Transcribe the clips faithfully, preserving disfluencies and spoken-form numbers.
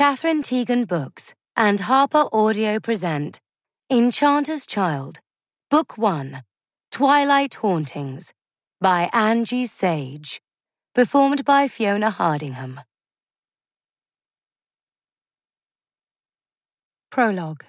Catherine Tegan Books and Harper Audio present Enchanter's Child, Book one, Twilight Hauntings, by Angie Sage, performed by Fiona Hardingham. Prologue.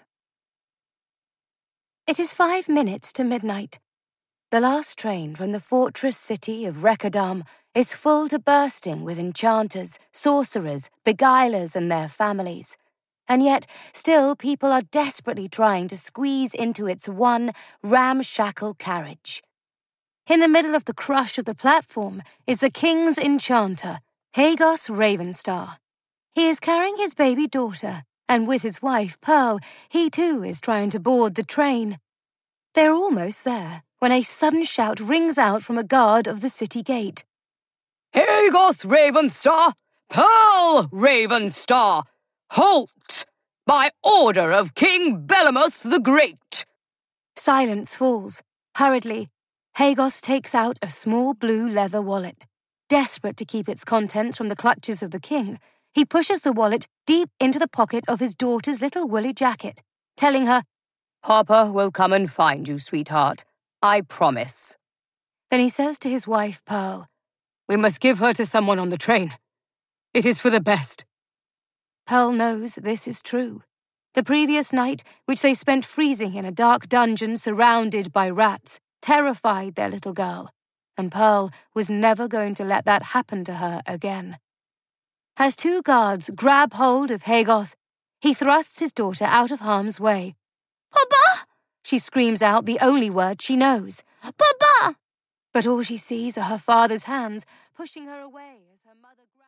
It is five minutes to midnight. The last train from the fortress city of Rekadam is full to bursting with enchanters, sorcerers, beguilers and their families. And yet, still people are desperately trying to squeeze into its one ramshackle carriage. In the middle of the crush of the platform is the king's enchanter, Hagos Ravenstar. He is carrying his baby daughter, and with his wife, Pearl, he too is trying to board the train. They're almost there, when a sudden shout rings out from a guard of the city gate. Hagos Ravenstar! Pearl Ravenstar! Halt! By order of King Belamos the Great! Silence falls. Hurriedly, Hagos takes out a small blue leather wallet. Desperate to keep its contents from the clutches of the king, he pushes the wallet deep into the pocket of his daughter's little woolly jacket, telling her, "Harper will come and find you, sweetheart. I promise." Then he says to his wife, Pearl, "We must give her to someone on the train. It is for the best." Pearl knows this is true. The previous night, which they spent freezing in a dark dungeon surrounded by rats, terrified their little girl, and Pearl was never going to let that happen to her again. As two guards grab hold of Hagos, he thrusts his daughter out of harm's way. "Papa!" she screams out the only word she knows. "Papa!" But all she sees are her father's hands pushing her away as her mother